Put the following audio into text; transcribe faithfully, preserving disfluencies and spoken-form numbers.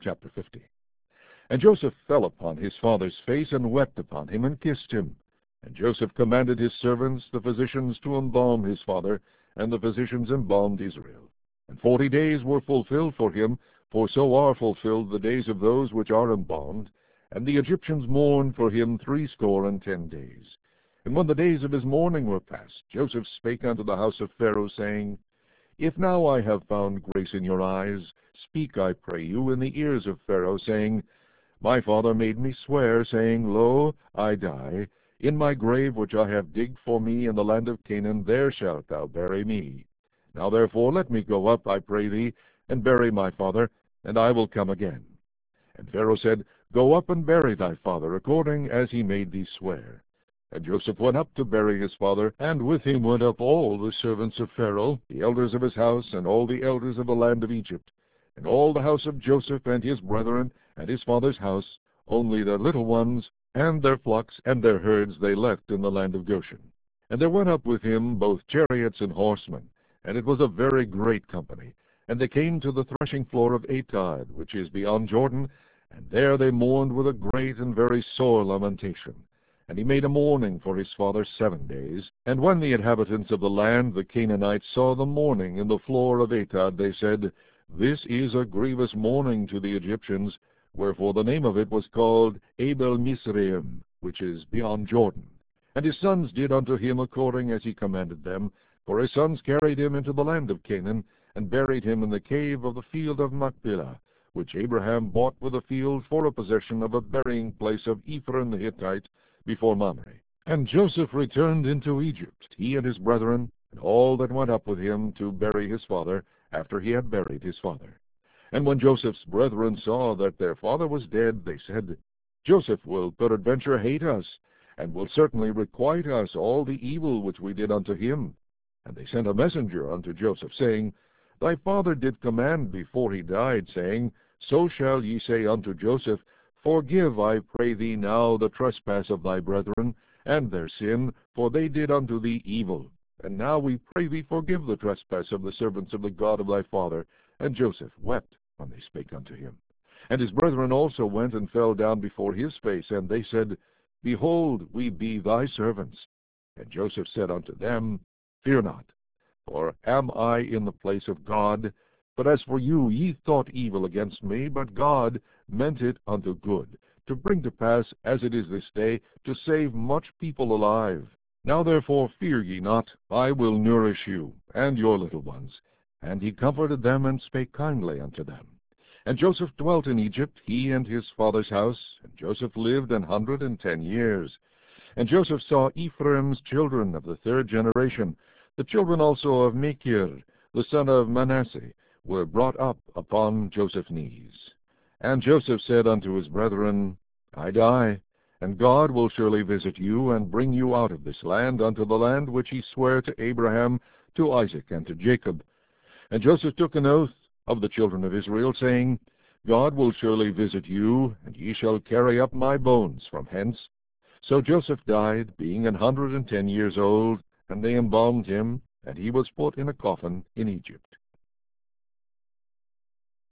Chapter fifty. And Joseph fell upon his father's face, and wept upon him, and kissed him. And Joseph commanded his servants, the physicians, to embalm his father, and the physicians embalmed Israel. And forty days were fulfilled for him, for so are fulfilled the days of those which are embalmed. And the Egyptians mourned for him threescore and ten days. And when the days of his mourning were past, Joseph spake unto the house of Pharaoh, saying, If now I have found grace in your eyes, speak, I pray you, in the ears of Pharaoh, saying, My father made me swear, saying, Lo, I die. In my grave which I have digged for me in the land of Canaan, there shalt thou bury me. Now therefore let me go up, I pray thee, and bury my father, and I will come again. And Pharaoh said, Go up and bury thy father, according as he made thee swear. And Joseph went up to bury his father, and with him went up all the servants of Pharaoh, the elders of his house, and all the elders of the land of Egypt, and all the house of Joseph and his brethren, and his father's house, only their little ones, and their flocks, and their herds they left in the land of Goshen. And there went up with him both chariots and horsemen, and it was a very great company. And they came to the threshing floor of Atad, which is beyond Jordan, and there they mourned with a great and very sore lamentation. And he made a mourning for his father seven days. And when the inhabitants of the land, the Canaanites, saw the mourning in the floor of Atad, they said, This is a grievous mourning to the Egyptians, wherefore the name of it was called Abel Mizraim, which is beyond Jordan. And his sons did unto him according as he commanded them, for his sons carried him into the land of Canaan, and buried him in the cave of the field of Machpelah, which Abraham bought with a field for a possession of a burying place of Ephron the Hittite, before Mamre. And Joseph returned into Egypt, he and his brethren, and all that went up with him to bury his father, after he had buried his father. And when Joseph's brethren saw that their father was dead, they said, Joseph will peradventure hate us, and will certainly requite us all the evil which we did unto him. And they sent a messenger unto Joseph, saying, Thy father did command before he died, saying, So shall ye say unto Joseph, Forgive, I pray thee now, the trespass of thy brethren, and their sin, for they did unto thee evil. And now we pray thee forgive the trespass of the servants of the God of thy father. And Joseph wept when they spake unto him. And his brethren also went and fell down before his face, and they said, Behold, we be thy servants. And Joseph said unto them, Fear not, for am I in the place of God? But as for you, ye thought evil against me, but God meant it unto good, to bring to pass, as it is this day, to save much people alive. Now therefore fear ye not, I will nourish you, and your little ones. And he comforted them, and spake kindly unto them. And Joseph dwelt in Egypt, he and his father's house, and Joseph lived an hundred and ten years. And Joseph saw Ephraim's children of the third generation. The children also of Machir, the son of Manasseh, were brought up upon Joseph's knees. And Joseph said unto his brethren, I die, and God will surely visit you, and bring you out of this land unto the land which he sware to Abraham, to Isaac, and to Jacob. And Joseph took an oath of the children of Israel, saying, God will surely visit you, and ye shall carry up my bones from hence. So Joseph died, being an hundred and ten years old, and they embalmed him, and he was put in a coffin in Egypt.